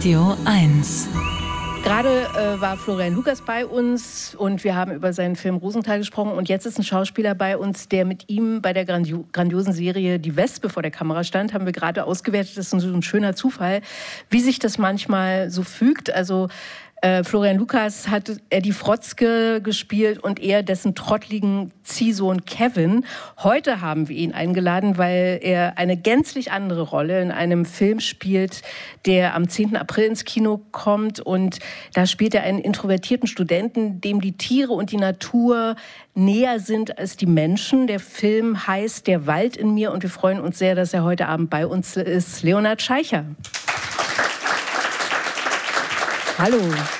Radio 1. Gerade war Florian Lukas bei uns und wir haben über seinen Film Rosenthal gesprochen. Und jetzt ist ein Schauspieler bei uns, der mit ihm bei der grandiosen Serie Die Wespe vor der Kamera stand. Haben wir gerade ausgewertet. Das ist so ein schöner Zufall, wie sich das manchmal so fügt. Also Florian Lukas hat Eddie Frotzke gespielt und er dessen trottligen Ziehsohn Kevin. Heute haben wir ihn eingeladen, weil er eine gänzlich andere Rolle in einem Film spielt, der am 10. April ins Kino kommt. Und da spielt er einen introvertierten Studenten, dem die Tiere und die Natur näher sind als die Menschen. Der Film heißt Der Wald in mir und wir freuen uns sehr, dass er heute Abend bei uns ist. Leonhard Scheicher. Hallo.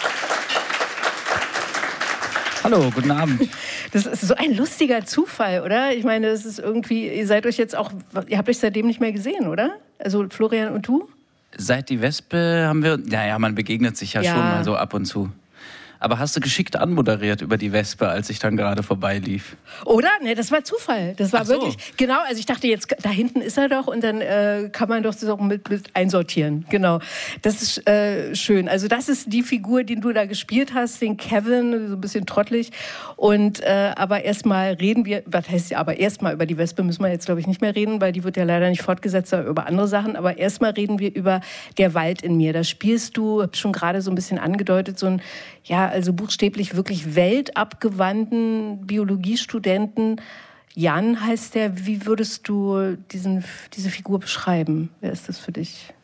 Hallo, guten Abend. Das ist so ein lustiger Zufall, oder? Ich meine, das ist irgendwie, ihr habt euch seitdem nicht mehr gesehen, oder? Also Florian und du? Seit die Wespe haben wir, naja, man begegnet sich ja schon mal so ab und zu. Aber hast du geschickt anmoderiert über die Wespe, als ich dann gerade vorbeilief? Oder? Ne, das war Zufall. Das war wirklich, genau, also ich dachte jetzt, da hinten ist er doch und dann kann man doch das auch mit einsortieren. Genau, das ist schön. Also das ist die Figur, die du da gespielt hast, den Kevin, so ein bisschen trottelig. Und aber erstmal reden wir, was heißt ja, aber erstmal über die Wespe müssen wir jetzt, glaube ich, nicht mehr reden, weil die wird ja leider nicht fortgesetzt, aber über andere Sachen. Aber erstmal reden wir über Der Wald in mir. Da spielst du, hab schon gerade so ein bisschen angedeutet, so ein, ja, also buchstäblich wirklich weltabgewandten Biologiestudenten. Jan heißt der. Wie würdest du diese Figur beschreiben? Wer ist das für dich?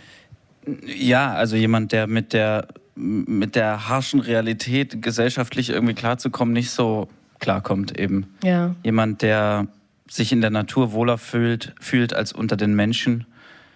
Ja, also jemand, der mit der harschen Realität gesellschaftlich irgendwie klarzukommen nicht so klarkommt eben. Ja. Jemand, der sich in der Natur wohler fühlt als unter den Menschen.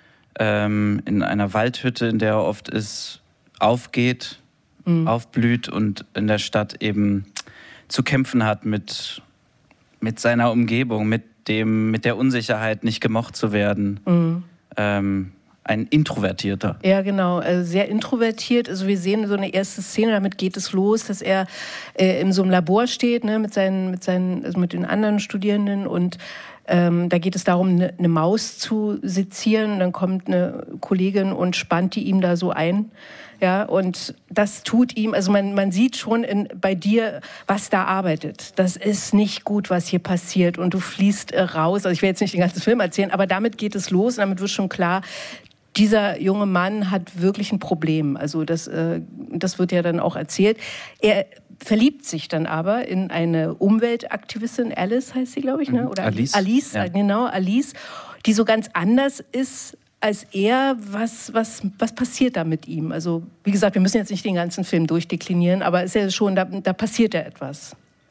In einer Waldhütte, in der er oft ist, aufgeht, aufblüht und in der Stadt eben zu kämpfen hat mit seiner Umgebung, mit der Unsicherheit, nicht gemocht zu werden. Ein Introvertierter. Ja, genau, also sehr introvertiert. Also wir sehen so eine erste Szene, damit geht es los, dass er in so einem Labor steht, ne, mit den anderen Studierenden und da geht es darum, eine Maus zu sezieren. Dann kommt eine Kollegin und spannt die ihm da so ein. Ja, und das tut ihm, also man sieht schon bei dir, was da arbeitet. Das ist nicht gut, was hier passiert. Und du fließt raus. Also ich will jetzt nicht den ganzen Film erzählen, aber damit geht es los und damit wird schon klar, dieser junge Mann hat wirklich ein Problem. Also das wird ja dann auch erzählt. Er verliebt sich dann aber in eine Umweltaktivistin, Alice heißt sie, glaube ich, ne? Oder Alice. Alice, ja. Genau, Alice, die so ganz anders ist als er. Was passiert da mit ihm? Also wie gesagt, wir müssen jetzt nicht den ganzen Film durchdeklinieren, aber es ist ja schon, da passiert ja etwas.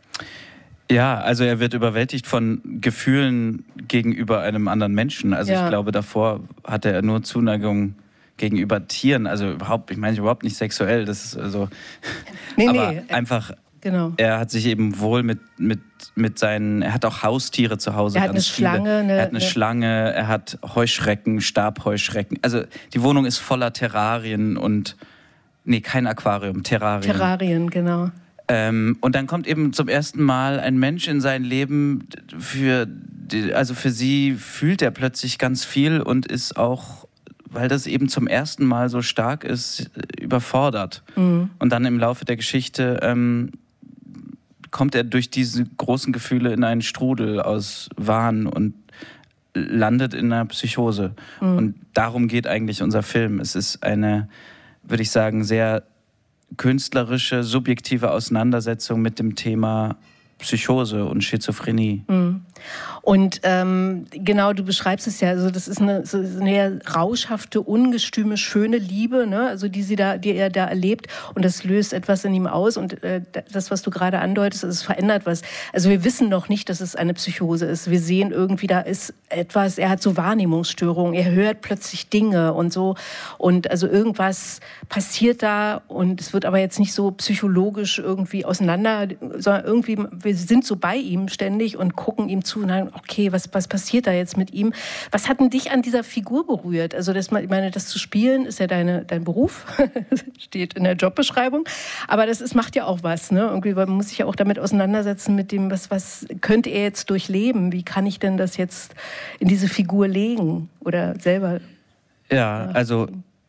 Ja, also er wird überwältigt von Gefühlen gegenüber einem anderen Menschen. Also ich glaube, davor hatte er nur Zuneigung gegenüber Tieren. Also ich meine überhaupt nicht sexuell. Das ist also, aber einfach. Genau. Er hat sich eben wohl mit seinen, er hat auch Haustiere zu Hause. Er hat eine Schlange. Er hat eine Schlange, er hat Heuschrecken, Stabheuschrecken. Also die Wohnung ist voller Terrarien und, kein Aquarium, Terrarien. Terrarien, genau. Und dann kommt eben zum ersten Mal ein Mensch in sein Leben, für sie fühlt er plötzlich ganz viel und ist auch, weil das eben zum ersten Mal so stark ist, überfordert. Und dann im Laufe der Geschichte kommt er durch diese großen Gefühle in einen Strudel aus Wahn und landet in einer Psychose. Und darum geht eigentlich unser Film. Es ist eine, würde ich sagen, sehr künstlerische, subjektive Auseinandersetzung mit dem Thema Psychose und Schizophrenie. Und genau, du beschreibst es ja, also das ist eine rauschhafte, ungestüme, schöne Liebe, ne? Also die er da erlebt und das löst etwas in ihm aus und das, was du gerade andeutest, es verändert was. Also wir wissen noch nicht, dass es eine Psychose ist. Wir sehen irgendwie, da ist etwas, er hat so Wahrnehmungsstörungen, er hört plötzlich Dinge und so und also irgendwas passiert da und es wird aber jetzt nicht so psychologisch irgendwie auseinander, sondern irgendwie, wir sind so bei ihm ständig und gucken ihm zu und sagen, okay, was passiert da jetzt mit ihm? Was hat denn dich an dieser Figur berührt? Also das zu spielen ist ja dein Beruf, steht in der Jobbeschreibung, aber macht ja auch was, ne? Irgendwie, man muss sich ja auch damit auseinandersetzen mit dem, was könnte er jetzt durchleben? Wie kann ich denn das jetzt in diese Figur legen oder selber? Ja, also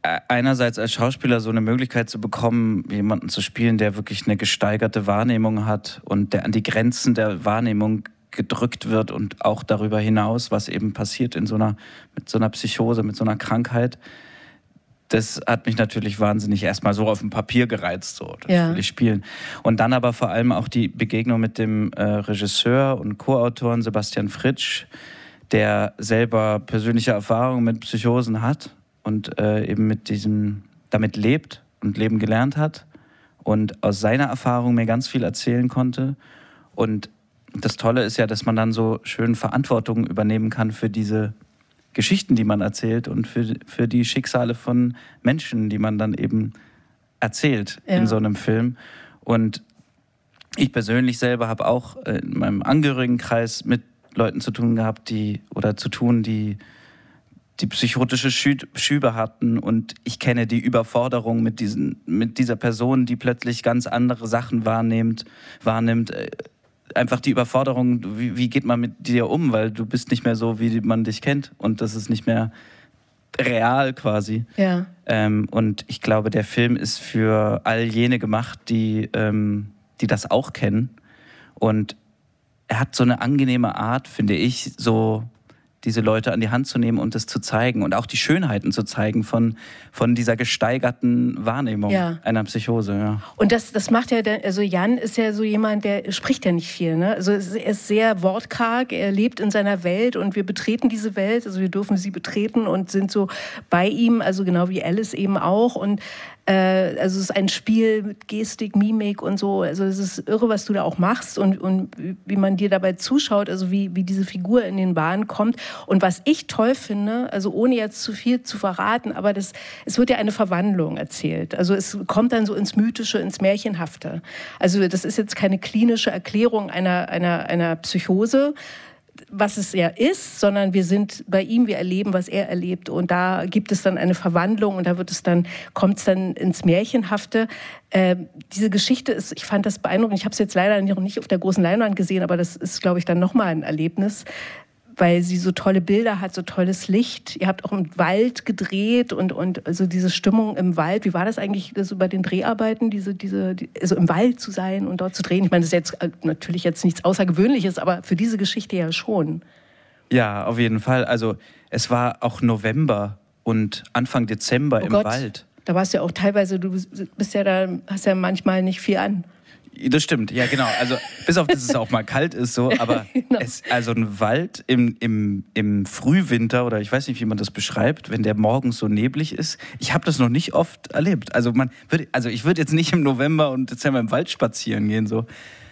einerseits als Schauspieler so eine Möglichkeit zu bekommen, jemanden zu spielen, der wirklich eine gesteigerte Wahrnehmung hat und der an die Grenzen der Wahrnehmung gedrückt wird und auch darüber hinaus, was eben passiert mit so einer Psychose, mit so einer Krankheit. Das hat mich natürlich wahnsinnig erstmal so auf dem Papier gereizt, so, das will ich spielen. Und dann aber vor allem auch die Begegnung mit dem Regisseur und Co-Autoren Sebastian Fritsch, der selber persönliche Erfahrungen mit Psychosen hat und eben damit lebt und leben gelernt hat und aus seiner Erfahrung mir ganz viel erzählen konnte. Und das Tolle ist ja, dass man dann so schön Verantwortung übernehmen kann für diese Geschichten, die man erzählt und für die Schicksale von Menschen, die man dann eben erzählt in so einem Film. Und ich persönlich selber habe auch in meinem Angehörigenkreis mit Leuten zu tun gehabt, die psychotische Schübe hatten, und ich kenne die Überforderung mit dieser Person, die plötzlich ganz andere Sachen wahrnimmt. Einfach die Überforderung, wie geht man mit dir um, weil du bist nicht mehr so, wie man dich kennt, und das ist nicht mehr real quasi. Ja. Und ich glaube, der Film ist für all jene gemacht, die das auch kennen, und er hat so eine angenehme Art, finde ich, so diese Leute an die Hand zu nehmen und es zu zeigen und auch die Schönheiten zu zeigen von dieser gesteigerten Wahrnehmung einer Psychose. Ja. Und das macht ja, also Jan ist ja so jemand, der spricht ja nicht viel. Ne? Also er ist sehr wortkarg, er lebt in seiner Welt und wir betreten diese Welt, also wir dürfen sie betreten und sind so bei ihm, also genau wie Alice eben auch. Und also es ist ein Spiel mit Gestik, Mimik und so. Also es ist irre, was du da auch machst und wie man dir dabei zuschaut, also wie diese Figur in den Bahn kommt. Und was ich toll finde, also ohne jetzt zu viel zu verraten, aber es wird ja eine Verwandlung erzählt. Also es kommt dann so ins Mythische, ins Märchenhafte. Also das ist jetzt keine klinische Erklärung einer Psychose, was es ja ist, sondern wir sind bei ihm, wir erleben, was er erlebt, und da gibt es dann eine Verwandlung und da kommt es dann ins Märchenhafte. Diese Geschichte ich fand das beeindruckend. Ich habe es jetzt leider noch nicht auf der großen Leinwand gesehen, aber das ist, glaube ich, dann nochmal ein Erlebnis, weil sie so tolle Bilder hat, so tolles Licht. Ihr habt auch im Wald gedreht und also diese Stimmung im Wald. Wie war das eigentlich so bei den Dreharbeiten, also im Wald zu sein und dort zu drehen? Ich meine, das ist jetzt natürlich jetzt nichts Außergewöhnliches, aber für diese Geschichte ja schon. Ja, auf jeden Fall. Also es war auch November und Anfang Dezember im Wald. Da warst du ja auch teilweise, du bist ja da, hast ja manchmal nicht viel an. Das stimmt, ja genau. Also bis auf, dass es auch mal kalt ist, so, aber genau. Also ein Wald im Frühwinter, oder ich weiß nicht, wie man das beschreibt, wenn der morgens so neblig ist. Ich habe das noch nicht oft erlebt. Also ich würde jetzt nicht im November und Dezember im Wald spazieren gehen, so.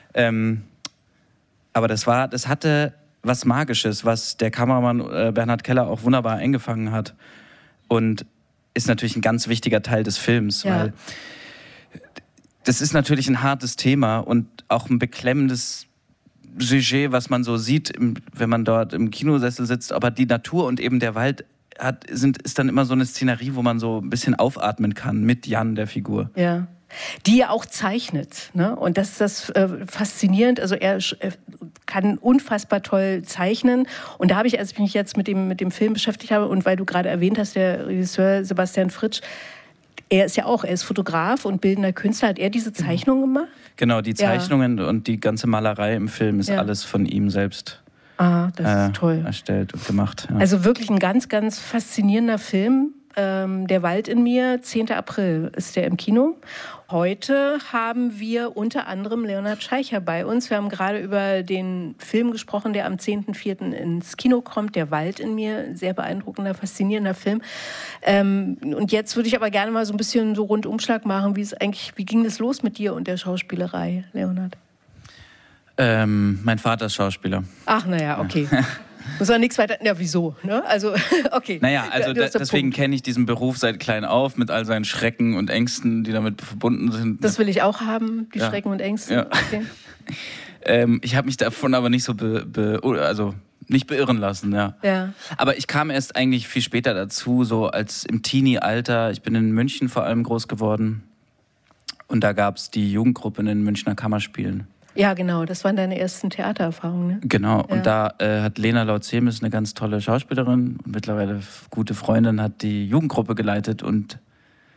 Aber das hatte was Magisches, was der Kameramann Bernhard Keller auch wunderbar eingefangen hat, und ist natürlich ein ganz wichtiger Teil des Films, weil das ist natürlich ein hartes Thema und auch ein beklemmendes Sujet, was man so sieht, wenn man dort im Kinosessel sitzt. Aber die Natur und eben der Wald ist dann immer so eine Szenerie, wo man so ein bisschen aufatmen kann mit Jan, der Figur. Ja. Die er auch zeichnet, ne? Und das ist das faszinierend. Also er kann unfassbar toll zeichnen. Und da habe ich, als ich mich jetzt mit dem Film beschäftigt habe, und weil du gerade erwähnt hast, der Regisseur Sebastian Fritsch, er ist Fotograf und bildender Künstler. Hat er diese Zeichnungen gemacht? Genau, die Zeichnungen und die ganze Malerei im Film ist alles von ihm selbst das ist toll. Erstellt und gemacht. Ja. Also wirklich ein ganz, ganz faszinierender Film. Der Wald in mir, 10. April ist der im Kino. Heute haben wir unter anderem Leonhard Scheicher bei uns. Wir haben gerade über den Film gesprochen, der am 10.04. ins Kino kommt, Der Wald in mir. Sehr beeindruckender, faszinierender Film. Und jetzt würde ich aber gerne mal so ein bisschen so Rundumschlag machen. Wie ging das los mit dir und der Schauspielerei, Leonhard? Mein Vater ist Schauspieler. Ach, naja, okay. Muss auch nichts weiter. Ja, wieso? Ne? Also, okay. Naja, also deswegen kenne ich diesen Beruf seit klein auf mit all seinen Schrecken und Ängsten, die damit verbunden sind. Das will ich auch haben, die Schrecken und Ängste. Ja. Okay. Ich habe mich davon aber nicht so nicht beirren lassen, ja. Aber ich kam erst eigentlich viel später dazu, so als im Teenie-Alter. Ich bin in München vor allem groß geworden. Und da gab es die Jugendgruppe in den Münchner Kammerspielen. Ja, genau, das waren deine ersten Theatererfahrungen, ne? Genau, und da hat Lena Lautzemis, eine ganz tolle Schauspielerin und mittlerweile gute Freundin, hat die Jugendgruppe geleitet, und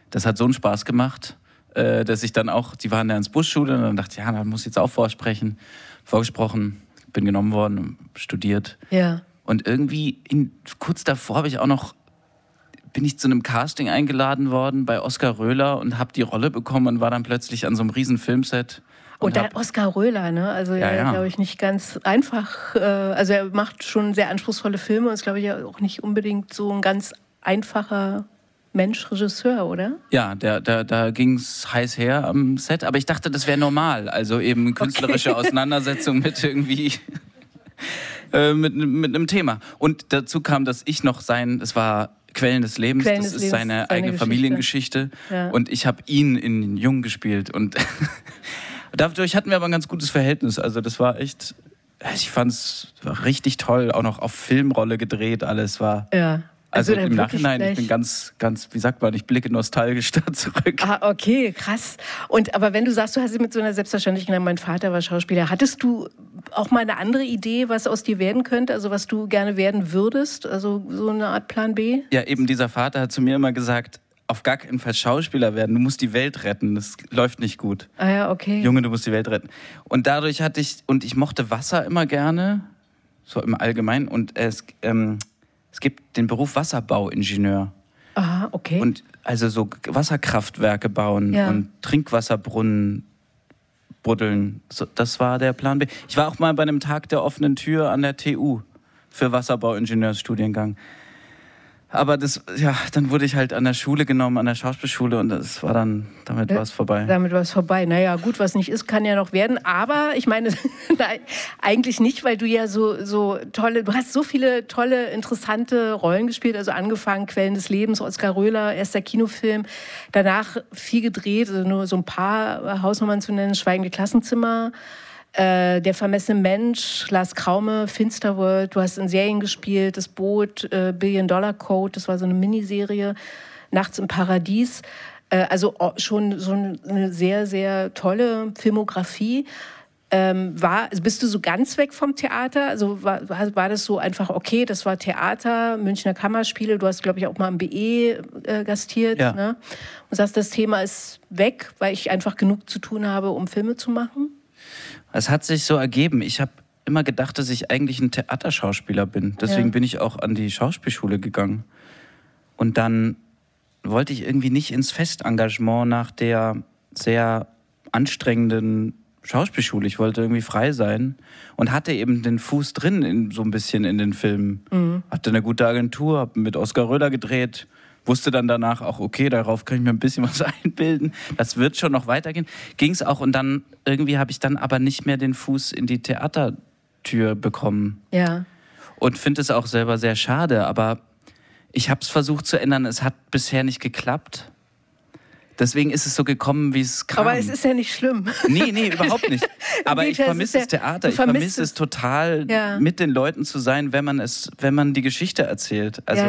das hat so einen Spaß gemacht, dass ich dann auch, die waren ja ins Busschule und dann dachte ich, ja, da muss ich jetzt auch vorgesprochen, bin genommen worden, studiert. Ja. Und irgendwie kurz davor bin ich zu einem Casting eingeladen worden bei Oskar Röhler und habe die Rolle bekommen und war dann plötzlich an so einem riesen Filmset. Und dann Oskar Röhler, ne? Also ja. Glaube ich, nicht ganz einfach. Also er macht schon sehr anspruchsvolle Filme und ist, glaube ich, auch nicht unbedingt so ein ganz einfacher Mensch, Regisseur, oder? Ja, da ging es heiß her am Set, aber ich dachte, das wäre normal. Also eben künstlerische Auseinandersetzung mit irgendwie mit einem Thema. Und dazu kam, dass ich noch es war Quellen des Lebens, das ist seine eigene Geschichte. Familiengeschichte. Ja. Und ich habe ihn in Jung gespielt. Und dadurch hatten wir aber ein ganz gutes Verhältnis. Also das war echt, ich fand es richtig toll, auch noch auf Filmrolle gedreht, alles war... Ja. Also im Nachhinein, ich bin ganz, wie sagt man, ich blicke nostalgisch da zurück. Ah, okay, krass. Aber wenn du sagst, du hast sie mit so einer Selbstverständlichkeit, mein Vater war Schauspieler, hattest du auch mal eine andere Idee, was aus dir werden könnte, also was du gerne werden würdest, also so eine Art Plan B? Ja, eben dieser Vater hat zu mir immer gesagt, auf gar keinen Fall Schauspieler werden, du musst die Welt retten, das läuft nicht gut. Ah ja, okay. Junge, du musst die Welt retten. Und dadurch ich mochte Wasser immer gerne, so im Allgemeinen, und es gibt den Beruf Wasserbauingenieur. Aha, okay. Und also so Wasserkraftwerke bauen und Trinkwasserbrunnen buddeln. So, das war der Plan B. Ich war auch mal bei einem Tag der offenen Tür an der TU für Wasserbauingenieursstudiengang. Aber dann wurde ich halt an der Schule genommen, an der Schauspielschule, und das war dann, damit war es vorbei. Damit war es vorbei. Naja, gut, was nicht ist, kann ja noch werden. Aber ich meine, eigentlich nicht, weil du ja so tolle, du hast so viele tolle, interessante Rollen gespielt. Also angefangen, Quellen des Lebens, Oskar Röhler, erster Kinofilm. Danach viel gedreht, also nur so ein paar Hausnummern zu nennen, Schweigende Klassenzimmer. Der vermessene Mensch, Lars Kraume, Finsterworld, du hast in Serien gespielt, Das Boot, Billion Dollar Code, das war so eine Miniserie, Nachts im Paradies, also schon so eine sehr, sehr tolle Filmografie. Bist du so ganz weg vom Theater? Also war das so einfach, okay, das war Theater, Münchner Kammerspiele, du hast, glaube ich, auch mal im BE gastiert, ja. Ne? Und sagst, das Thema ist weg, weil ich einfach genug zu tun habe, um Filme zu machen? Es hat sich so ergeben. Ich habe immer gedacht, dass ich eigentlich ein Theaterschauspieler bin. Deswegen bin ich auch an die Schauspielschule gegangen. Und dann wollte ich irgendwie nicht ins Festengagement nach der sehr anstrengenden Schauspielschule. Ich wollte irgendwie frei sein und hatte eben den Fuß drin so ein bisschen in den Filmen. Mhm. Hatte eine gute Agentur, habe mit Oskar Röhler gedreht. Wusste dann danach auch, okay, darauf kann ich mir ein bisschen was einbilden. Das wird schon noch weitergehen. Ging es auch, und dann irgendwie habe ich dann aber nicht mehr den Fuß in die Theatertür bekommen. Ja. Und finde es auch selber sehr schade, aber ich habe es versucht zu ändern. Es hat bisher nicht geklappt. Deswegen ist es so gekommen, wie es kam. Aber es ist ja nicht schlimm. Nee, überhaupt nicht. Aber ich vermisse das Theater. Ich vermisse es total, mit den Leuten zu sein, wenn man die Geschichte erzählt. Also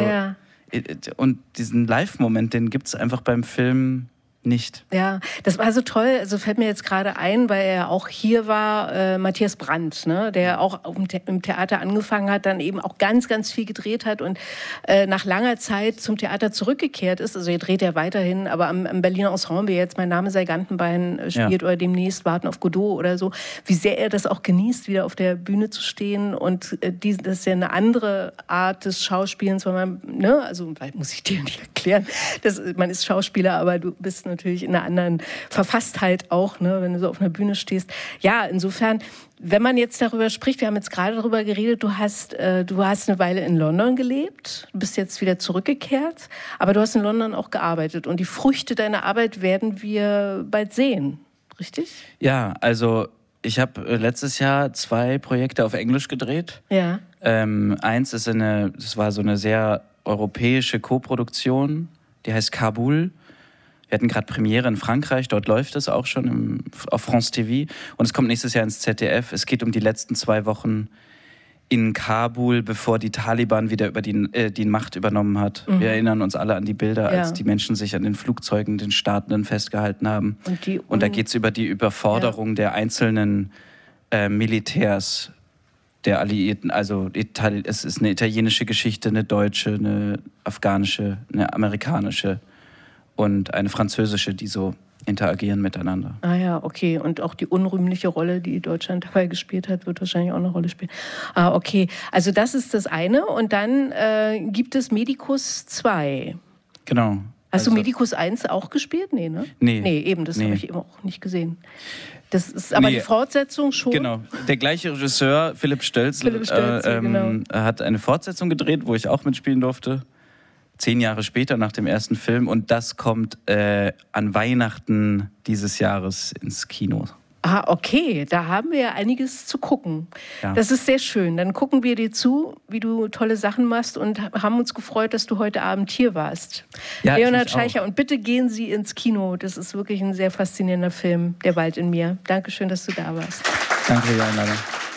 und diesen Live-Moment, den gibt es einfach beim Film nicht. Ja, das war so toll. Also fällt mir jetzt gerade ein, weil er auch hier war, Matthias Brandt, ne, der auch im Theater angefangen hat, dann eben auch ganz, ganz viel gedreht hat und nach langer Zeit zum Theater zurückgekehrt ist. Also er dreht ja weiterhin, aber am Berliner Ensemble jetzt Mein Name sei Gantenbein spielt oder demnächst Warten auf Godot oder so. Wie sehr er das auch genießt, wieder auf der Bühne zu stehen, und das ist ja eine andere Art des Schauspielens, weil man, ne, also muss ich dir nicht erklären, man ist Schauspieler, aber du bist natürlich in einer anderen Verfasstheit auch, ne, wenn du so auf einer Bühne stehst. Ja, insofern, wenn man jetzt darüber spricht, wir haben jetzt gerade darüber geredet, du hast eine Weile in London gelebt, du bist jetzt wieder zurückgekehrt, aber du hast in London auch gearbeitet und die Früchte deiner Arbeit werden wir bald sehen, richtig? Ja, also ich habe letztes Jahr 2 Projekte auf Englisch gedreht. Ja. Eins das war so eine sehr europäische Koproduktion, die heißt Kabul. Wir hatten gerade Premiere in Frankreich, dort läuft es auch schon auf France TV. Und es kommt nächstes Jahr ins ZDF. Es geht um die letzten 2 Wochen in Kabul, bevor die Taliban wieder über die Macht übernommen hat. Mhm. Wir erinnern uns alle an die Bilder, als die Menschen sich an den Flugzeugen, den Startenden festgehalten haben. Und da geht es über die Überforderung der einzelnen Militärs der Alliierten. Also es ist eine italienische Geschichte, eine deutsche, eine afghanische, eine amerikanische. und eine französische, die so interagieren miteinander. Ah ja, okay. Und auch die unrühmliche Rolle, die Deutschland dabei gespielt hat, wird wahrscheinlich auch eine Rolle spielen. Ah, okay. Also das ist das eine. Und dann gibt es Medicus 2. Genau. Hast du Medicus 1 auch gespielt? Nee, ne? Nee. Nee, eben, das habe ich eben auch nicht gesehen. Das ist aber die Fortsetzung schon. Genau. Der gleiche Regisseur, Philipp Stölzl, genau. hat eine Fortsetzung gedreht, wo ich auch mitspielen durfte. 10 Jahre später nach dem ersten Film. Und das kommt an Weihnachten dieses Jahres ins Kino. Ah, okay, da haben wir ja einiges zu gucken. Ja. Das ist sehr schön. Dann gucken wir dir zu, wie du tolle Sachen machst und haben uns gefreut, dass du heute Abend hier warst. Ja, Leonhard Scheicher, und bitte gehen Sie ins Kino. Das ist wirklich ein sehr faszinierender Film, Der Wald in mir. Dankeschön, dass du da warst. Danke für die Einladung.